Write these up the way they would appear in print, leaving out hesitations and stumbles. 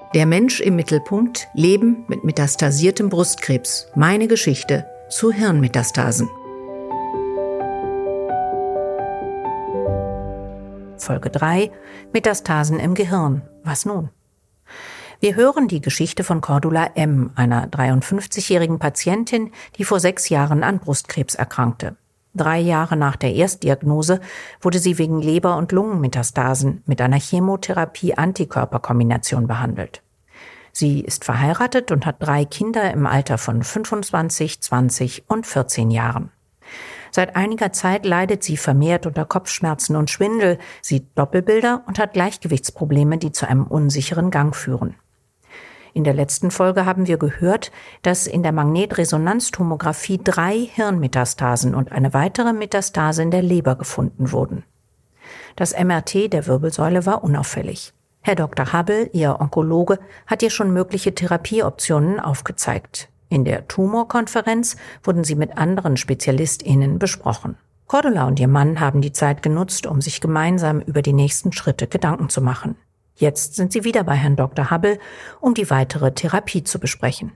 Der Mensch im Mittelpunkt, Leben mit metastasiertem Brustkrebs. Meine Geschichte zu Hirnmetastasen. Folge 3: Metastasen im Gehirn. Was nun? Wir hören die Geschichte von Cordula M., einer 53-jährigen Patientin, die vor 6 Jahren an Brustkrebs erkrankte. 3 Jahre nach der Erstdiagnose wurde sie wegen Leber- und Lungenmetastasen mit einer Chemotherapie-Antikörperkombination behandelt. Sie ist verheiratet und hat 3 Kinder im Alter von 25, 20 und 14 Jahren. Seit einiger Zeit leidet sie vermehrt unter Kopfschmerzen und Schwindel, sieht Doppelbilder und hat Gleichgewichtsprobleme, die zu einem unsicheren Gang führen. In der letzten Folge haben wir gehört, dass in der Magnetresonanztomographie 3 Hirnmetastasen und eine weitere Metastase in der Leber gefunden wurden. Das MRT der Wirbelsäule war unauffällig. Herr Dr. Hubble, ihr Onkologe, hat ihr schon mögliche Therapieoptionen aufgezeigt. In der Tumorkonferenz wurden sie mit anderen SpezialistInnen besprochen. Cordula und ihr Mann haben die Zeit genutzt, um sich gemeinsam über die nächsten Schritte Gedanken zu machen. Jetzt sind sie wieder bei Herrn Dr. Hubble, um die weitere Therapie zu besprechen.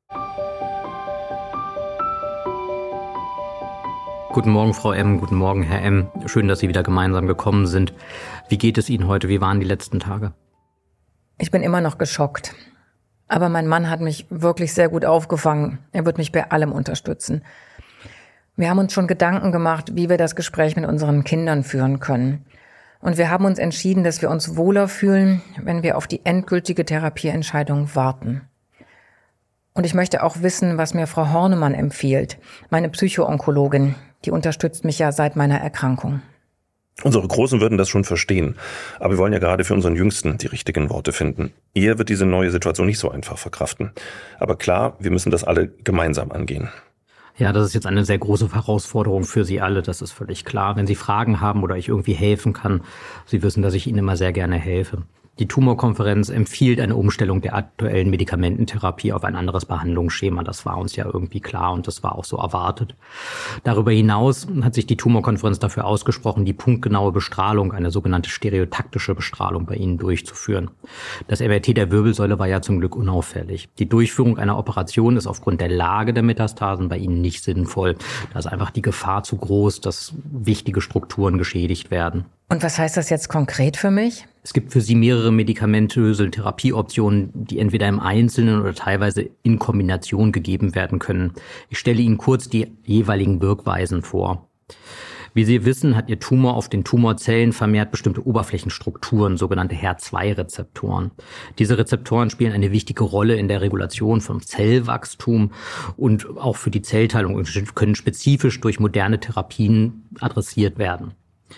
Guten Morgen, Frau M., guten Morgen, Herr M. Schön, dass Sie wieder gemeinsam gekommen sind. Wie geht es Ihnen heute? Wie waren die letzten Tage? Ich bin immer noch geschockt. Aber mein Mann hat mich wirklich sehr gut aufgefangen. Er wird mich bei allem unterstützen. Wir haben uns schon Gedanken gemacht, wie wir das Gespräch mit unseren Kindern führen können. Und wir haben uns entschieden, dass wir uns wohler fühlen, wenn wir auf die endgültige Therapieentscheidung warten. Und ich möchte auch wissen, was mir Frau Hornemann empfiehlt, meine Psycho-Onkologin. Die unterstützt mich ja seit meiner Erkrankung. Unsere Großen würden das schon verstehen. Aber wir wollen ja gerade für unseren Jüngsten die richtigen Worte finden. Er wird diese neue Situation nicht so einfach verkraften. Aber klar, wir müssen das alle gemeinsam angehen. Ja, das ist jetzt eine sehr große Herausforderung für Sie alle, das ist völlig klar. Wenn Sie Fragen haben oder ich irgendwie helfen kann, Sie wissen, dass ich Ihnen immer sehr gerne helfe. Die Tumorkonferenz empfiehlt eine Umstellung der aktuellen Medikamententherapie auf ein anderes Behandlungsschema. Das war uns ja irgendwie klar und das war auch so erwartet. Darüber hinaus hat sich die Tumorkonferenz dafür ausgesprochen, die punktgenaue Bestrahlung, eine sogenannte stereotaktische Bestrahlung bei Ihnen durchzuführen. Das MRT der Wirbelsäule war ja zum Glück unauffällig. Die Durchführung einer Operation ist aufgrund der Lage der Metastasen bei Ihnen nicht sinnvoll. Da ist einfach die Gefahr zu groß, dass wichtige Strukturen geschädigt werden. Und was heißt das jetzt konkret für mich? Es gibt für Sie mehrere medikamentöse Therapieoptionen, die entweder im Einzelnen oder teilweise in Kombination gegeben werden können. Ich stelle Ihnen kurz die jeweiligen Wirkweisen vor. Wie Sie wissen, hat Ihr Tumor auf den Tumorzellen vermehrt bestimmte Oberflächenstrukturen, sogenannte HER2-Rezeptoren. Diese Rezeptoren spielen eine wichtige Rolle in der Regulation von Zellwachstum und auch für die Zellteilung und können spezifisch durch moderne Therapien adressiert werden.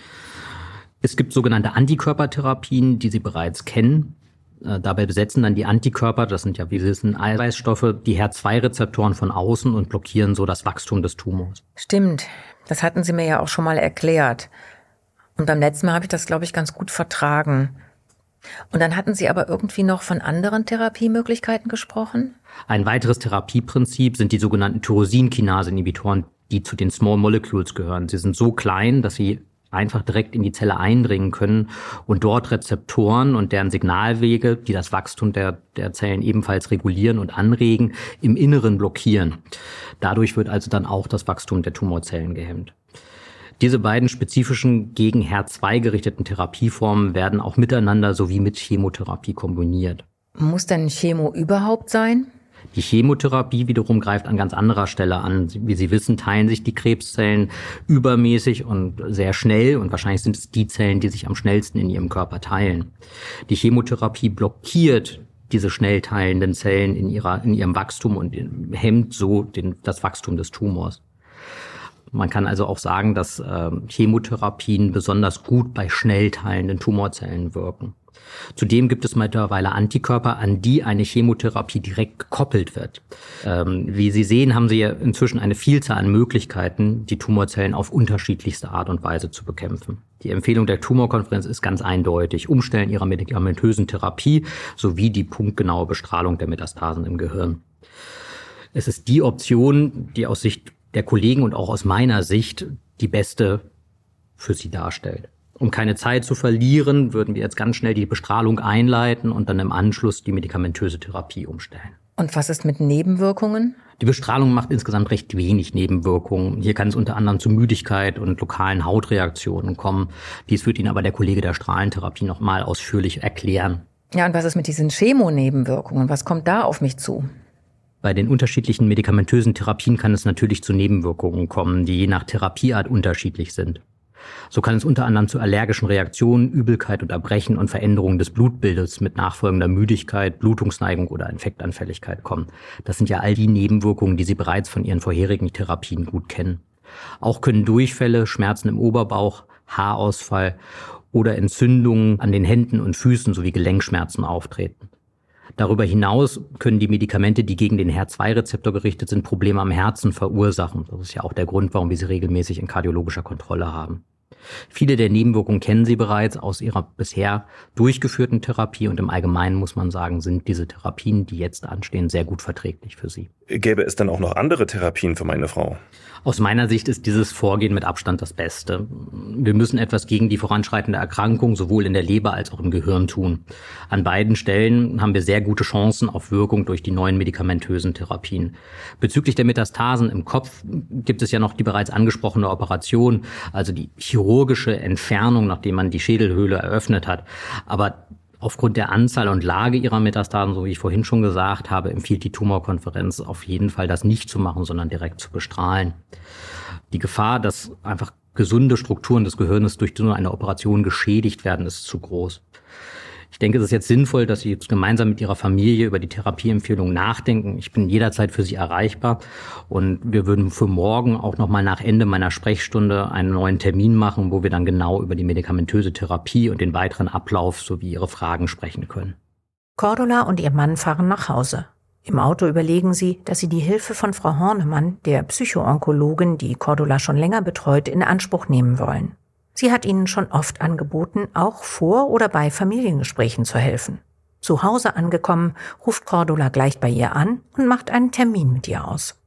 Es gibt sogenannte Antikörpertherapien, die Sie bereits kennen. Dabei besetzen dann die Antikörper, das sind ja, wie Sie wissen, Eiweißstoffe, die HER2-Rezeptoren von außen und blockieren so das Wachstum des Tumors. Stimmt, das hatten Sie mir ja auch schon mal erklärt. Und beim letzten Mal habe ich das, glaube ich, ganz gut vertragen. Und dann hatten Sie aber irgendwie noch von anderen Therapiemöglichkeiten gesprochen? Ein weiteres Therapieprinzip sind die sogenannten Tyrosinkinase-Inhibitoren, die zu den Small Molecules gehören. Sie sind so klein, dass sie einfach direkt in die Zelle eindringen können und dort Rezeptoren und deren Signalwege, die das Wachstum der Zellen ebenfalls regulieren und anregen, im Inneren blockieren. Dadurch wird also dann auch das Wachstum der Tumorzellen gehemmt. Diese beiden spezifischen gegen HER2 gerichteten Therapieformen werden auch miteinander sowie mit Chemotherapie kombiniert. Muss denn Chemo überhaupt sein? Die Chemotherapie wiederum greift an ganz anderer Stelle an. Wie Sie wissen, teilen sich die Krebszellen übermäßig und sehr schnell und wahrscheinlich sind es die Zellen, die sich am schnellsten in ihrem Körper teilen. Die Chemotherapie blockiert diese schnell teilenden Zellen in ihrem Wachstum und hemmt so das Wachstum des Tumors. Man kann also auch sagen, dass Chemotherapien besonders gut bei schnell teilenden Tumorzellen wirken. Zudem gibt es mittlerweile Antikörper, an die eine Chemotherapie direkt gekoppelt wird. Wie Sie sehen, haben Sie ja inzwischen eine Vielzahl an Möglichkeiten, die Tumorzellen auf unterschiedlichste Art und Weise zu bekämpfen. Die Empfehlung der Tumorkonferenz ist ganz eindeutig: Umstellen Ihrer medikamentösen Therapie sowie die punktgenaue Bestrahlung der Metastasen im Gehirn. Es ist die Option, die aus Sicht der Kollegen und auch aus meiner Sicht die beste für Sie darstellt. Um keine Zeit zu verlieren, würden wir jetzt ganz schnell die Bestrahlung einleiten und dann im Anschluss die medikamentöse Therapie umstellen. Und was ist mit Nebenwirkungen? Die Bestrahlung macht insgesamt recht wenig Nebenwirkungen. Hier kann es unter anderem zu Müdigkeit und lokalen Hautreaktionen kommen. Dies wird Ihnen aber der Kollege der Strahlentherapie noch mal ausführlich erklären. Ja, und was ist mit diesen Chemonebenwirkungen? Was kommt da auf mich zu? Bei den unterschiedlichen medikamentösen Therapien kann es natürlich zu Nebenwirkungen kommen, die je nach Therapieart unterschiedlich sind. So kann es unter anderem zu allergischen Reaktionen, Übelkeit und Erbrechen und Veränderungen des Blutbildes mit nachfolgender Müdigkeit, Blutungsneigung oder Infektanfälligkeit kommen. Das sind ja all die Nebenwirkungen, die Sie bereits von Ihren vorherigen Therapien gut kennen. Auch können Durchfälle, Schmerzen im Oberbauch, Haarausfall oder Entzündungen an den Händen und Füßen sowie Gelenkschmerzen auftreten. Darüber hinaus können die Medikamente, die gegen den HER2-Rezeptor gerichtet sind, Probleme am Herzen verursachen. Das ist ja auch der Grund, warum wir sie regelmäßig in kardiologischer Kontrolle haben. Viele der Nebenwirkungen kennen Sie bereits aus Ihrer bisher durchgeführten Therapie und im Allgemeinen muss man sagen, sind diese Therapien, die jetzt anstehen, sehr gut verträglich für Sie. Gäbe es dann auch noch andere Therapien für meine Frau? Aus meiner Sicht ist dieses Vorgehen mit Abstand das Beste. Wir müssen etwas gegen die voranschreitende Erkrankung sowohl in der Leber als auch im Gehirn tun. An beiden Stellen haben wir sehr gute Chancen auf Wirkung durch die neuen medikamentösen Therapien. Bezüglich der Metastasen im Kopf gibt es ja noch die bereits angesprochene Operation, also die chirurgische Entfernung, nachdem man die Schädelhöhle eröffnet hat. Aber aufgrund der Anzahl und Lage ihrer Metastasen, so wie ich vorhin schon gesagt habe, empfiehlt die Tumorkonferenz auf jeden Fall, das nicht zu machen, sondern direkt zu bestrahlen. Die Gefahr, dass einfach gesunde Strukturen des Gehirns durch so eine Operation geschädigt werden, ist zu groß. Ich denke, es ist jetzt sinnvoll, dass Sie jetzt gemeinsam mit Ihrer Familie über die Therapieempfehlung nachdenken. Ich bin jederzeit für Sie erreichbar und wir würden für morgen auch nochmal nach Ende meiner Sprechstunde einen neuen Termin machen, wo wir dann genau über die medikamentöse Therapie und den weiteren Ablauf sowie Ihre Fragen sprechen können. Cordula und ihr Mann fahren nach Hause. Im Auto überlegen sie, dass sie die Hilfe von Frau Hornemann, der Psychoonkologin, die Cordula schon länger betreut, in Anspruch nehmen wollen. Sie hat ihnen schon oft angeboten, auch vor oder bei Familiengesprächen zu helfen. Zu Hause angekommen, ruft Cordula gleich bei ihr an und macht einen Termin mit ihr aus.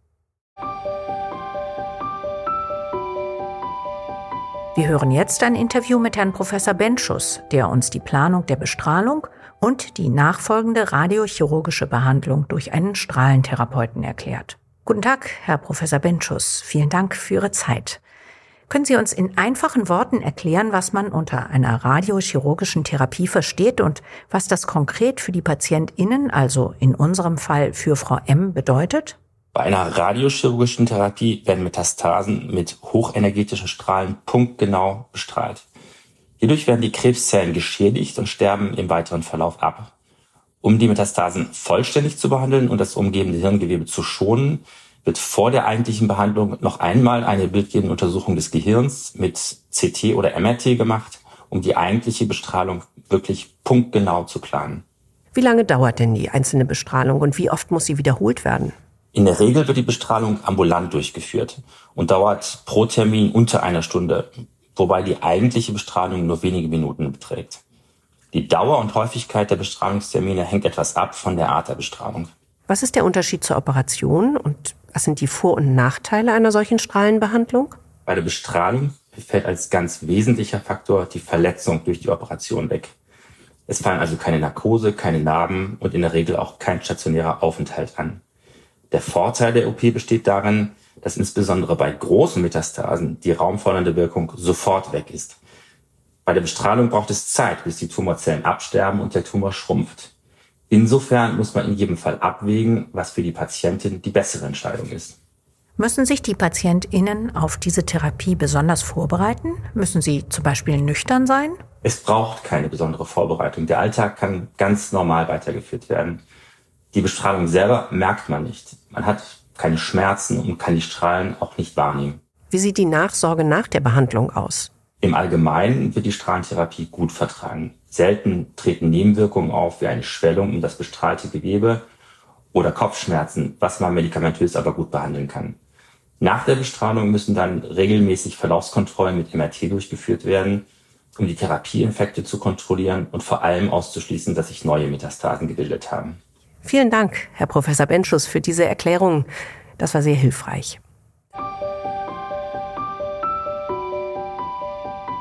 Wir hören jetzt ein Interview mit Herrn Professor Benschus, der uns die Planung der Bestrahlung und die nachfolgende radiochirurgische Behandlung durch einen Strahlentherapeuten erklärt. Guten Tag, Herr Professor Benschus. Vielen Dank für Ihre Zeit. Können Sie uns in einfachen Worten erklären, was man unter einer radiochirurgischen Therapie versteht und was das konkret für die PatientInnen, also in unserem Fall für Frau M., bedeutet? Bei einer radiochirurgischen Therapie werden Metastasen mit hochenergetischen Strahlen punktgenau bestrahlt. Hierdurch werden die Krebszellen geschädigt und sterben im weiteren Verlauf ab. Um die Metastasen vollständig zu behandeln und das umgebende Hirngewebe zu schonen, wird vor der eigentlichen Behandlung noch einmal eine bildgebende Untersuchung des Gehirns mit CT oder MRT gemacht, um die eigentliche Bestrahlung wirklich punktgenau zu planen. Wie lange dauert denn die einzelne Bestrahlung und wie oft muss sie wiederholt werden? In der Regel wird die Bestrahlung ambulant durchgeführt und dauert pro Termin unter einer Stunde, wobei die eigentliche Bestrahlung nur wenige Minuten beträgt. Die Dauer und Häufigkeit der Bestrahlungstermine hängt etwas ab von der Art der Bestrahlung. Was ist der Unterschied zur Operation und was sind die Vor- und Nachteile einer solchen Strahlenbehandlung? Bei der Bestrahlung fällt als ganz wesentlicher Faktor die Verletzung durch die Operation weg. Es fallen also keine Narkose, keine Narben und in der Regel auch kein stationärer Aufenthalt an. Der Vorteil der OP besteht darin, dass insbesondere bei großen Metastasen die raumfordernde Wirkung sofort weg ist. Bei der Bestrahlung braucht es Zeit, bis die Tumorzellen absterben und der Tumor schrumpft. Insofern muss man in jedem Fall abwägen, was für die Patientin die bessere Entscheidung ist. Müssen sich die PatientInnen auf diese Therapie besonders vorbereiten? Müssen sie zum Beispiel nüchtern sein? Es braucht keine besondere Vorbereitung. Der Alltag kann ganz normal weitergeführt werden. Die Bestrahlung selber merkt man nicht. Man hat keine Schmerzen und kann die Strahlen auch nicht wahrnehmen. Wie sieht die Nachsorge nach der Behandlung aus? Im Allgemeinen wird die Strahlentherapie gut vertragen. Selten treten Nebenwirkungen auf, wie eine Schwellung um das bestrahlte Gewebe oder Kopfschmerzen, was man medikamentös aber gut behandeln kann. Nach der Bestrahlung müssen dann regelmäßig Verlaufskontrollen mit MRT durchgeführt werden, um die Therapieeffekte zu kontrollieren und vor allem auszuschließen, dass sich neue Metastasen gebildet haben. Vielen Dank, Herr Professor Benschus, für diese Erklärung. Das war sehr hilfreich.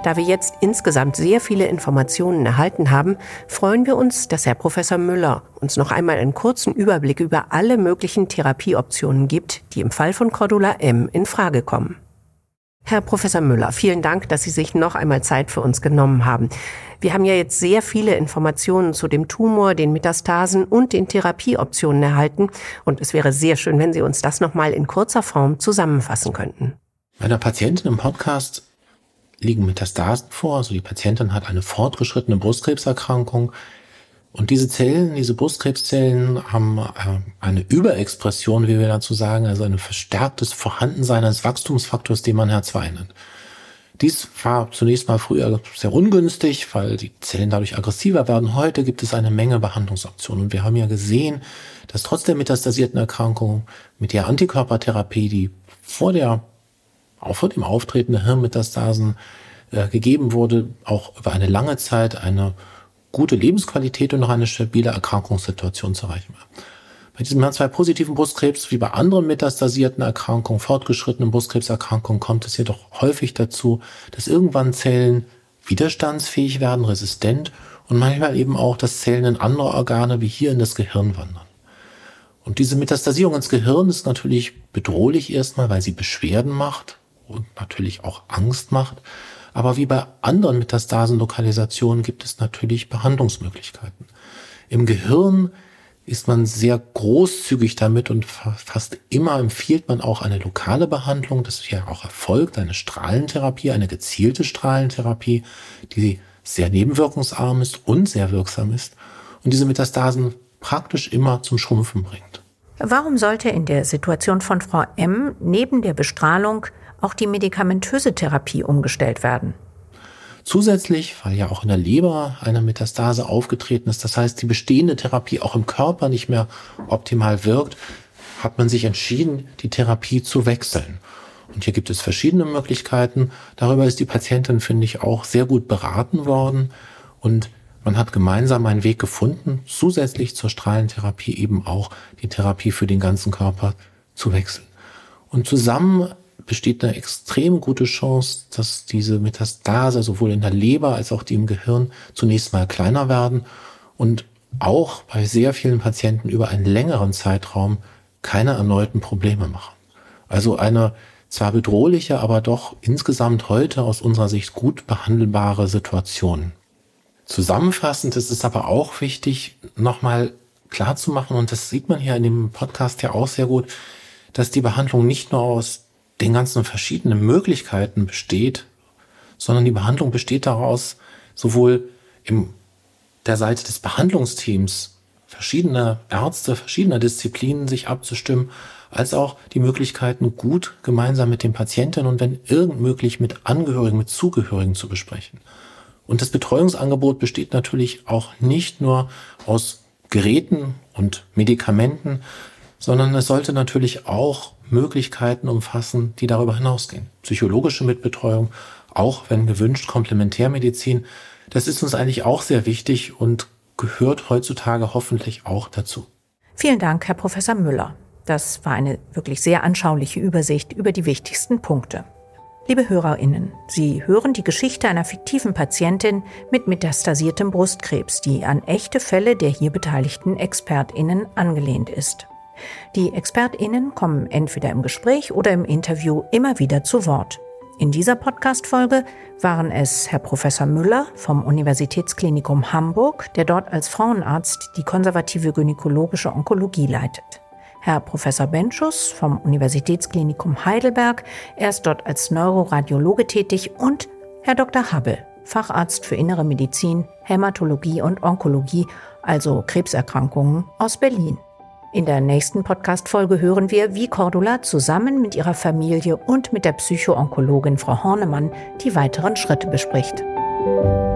Da wir jetzt insgesamt sehr viele Informationen erhalten haben, freuen wir uns, dass Herr Professor Müller uns noch einmal einen kurzen Überblick über alle möglichen Therapieoptionen gibt, die im Fall von Cordula M. in Frage kommen. Herr Professor Müller, vielen Dank, dass Sie sich noch einmal Zeit für uns genommen haben. Wir haben ja jetzt sehr viele Informationen zu dem Tumor, den Metastasen und den Therapieoptionen erhalten. Und es wäre sehr schön, wenn Sie uns das noch mal in kurzer Form zusammenfassen könnten. Bei einer Patientin im Podcast liegen Metastasen vor. Also die Patientin hat eine fortgeschrittene Brustkrebserkrankung. Und diese Zellen, diese Brustkrebszellen haben eine Überexpression, wie wir dazu sagen, also ein verstärktes Vorhandensein eines Wachstumsfaktors, den man HER2 nennt. Dies war zunächst mal früher sehr ungünstig, weil die Zellen dadurch aggressiver werden. Heute gibt es eine Menge Behandlungsoptionen. Und wir haben ja gesehen, dass trotz der metastasierten Erkrankung mit der Antikörpertherapie, die vor dem Auftreten der Hirnmetastasen gegeben wurde, auch über eine lange Zeit eine gute Lebensqualität und noch eine stabile Erkrankungssituation zu erreichen war. Bei diesem HER2-positiven Brustkrebs, wie bei anderen metastasierten Erkrankungen, fortgeschrittenen Brustkrebserkrankungen, kommt es jedoch häufig dazu, dass irgendwann Zellen widerstandsfähig werden, resistent und manchmal eben auch, dass Zellen in andere Organe wie hier in das Gehirn wandern. Und diese Metastasierung ins Gehirn ist natürlich bedrohlich erstmal, weil sie Beschwerden macht und natürlich auch Angst macht. Aber wie bei anderen Metastasenlokalisationen gibt es natürlich Behandlungsmöglichkeiten. Im Gehirn ist man sehr großzügig damit und fast immer empfiehlt man auch eine lokale Behandlung. Das ja auch erfolgt, eine Strahlentherapie, eine gezielte Strahlentherapie, die sehr nebenwirkungsarm ist und sehr wirksam ist und diese Metastasen praktisch immer zum Schrumpfen bringt. Warum sollte in der Situation von Frau M. neben der Bestrahlung auch die medikamentöse Therapie umgestellt werden? Zusätzlich, weil ja auch in der Leber eine Metastase aufgetreten ist, das heißt, die bestehende Therapie auch im Körper nicht mehr optimal wirkt, hat man sich entschieden, die Therapie zu wechseln. Und hier gibt es verschiedene Möglichkeiten. Darüber ist die Patientin, finde ich, auch sehr gut beraten worden. Und man hat gemeinsam einen Weg gefunden, zusätzlich zur Strahlentherapie eben auch die Therapie für den ganzen Körper zu wechseln. Und zusammen besteht eine extrem gute Chance, dass diese Metastase sowohl in der Leber als auch die im Gehirn zunächst mal kleiner werden und auch bei sehr vielen Patienten über einen längeren Zeitraum keine erneuten Probleme machen. Also eine zwar bedrohliche, aber doch insgesamt heute aus unserer Sicht gut behandelbare Situation. Zusammenfassend ist es aber auch wichtig, nochmal klarzumachen, und das sieht man hier in dem Podcast ja auch sehr gut, dass die Behandlung nicht nur aus den ganzen verschiedenen Möglichkeiten besteht, sondern die Behandlung besteht daraus, sowohl der Seite des Behandlungsteams verschiedener Ärzte, verschiedener Disziplinen sich abzustimmen, als auch die Möglichkeiten, gut gemeinsam mit den Patienten und wenn irgend möglich mit Angehörigen, mit Zugehörigen zu besprechen. Und das Betreuungsangebot besteht natürlich auch nicht nur aus Geräten und Medikamenten, sondern es sollte natürlich auch Möglichkeiten umfassen, die darüber hinausgehen. Psychologische Mitbetreuung, auch wenn gewünscht Komplementärmedizin, das ist uns eigentlich auch sehr wichtig und gehört heutzutage hoffentlich auch dazu. Vielen Dank, Herr Professor Müller. Das war eine wirklich sehr anschauliche Übersicht über die wichtigsten Punkte. Liebe HörerInnen, Sie hören die Geschichte einer fiktiven Patientin mit metastasiertem Brustkrebs, die an echte Fälle der hier beteiligten ExpertInnen angelehnt ist. Die ExpertInnen kommen entweder im Gespräch oder im Interview immer wieder zu Wort. In dieser Podcast-Folge waren es Herr Professor Müller vom Universitätsklinikum Hamburg, der dort als Frauenarzt die konservative gynäkologische Onkologie leitet. Herr Professor Benschus vom Universitätsklinikum Heidelberg, er ist dort als Neuroradiologe tätig, und Herr Dr. Habbel, Facharzt für Innere Medizin, Hämatologie und Onkologie, also Krebserkrankungen, aus Berlin. In der nächsten Podcast-Folge hören wir, wie Cordula zusammen mit ihrer Familie und mit der Psycho-Onkologin Frau Hornemann die weiteren Schritte bespricht.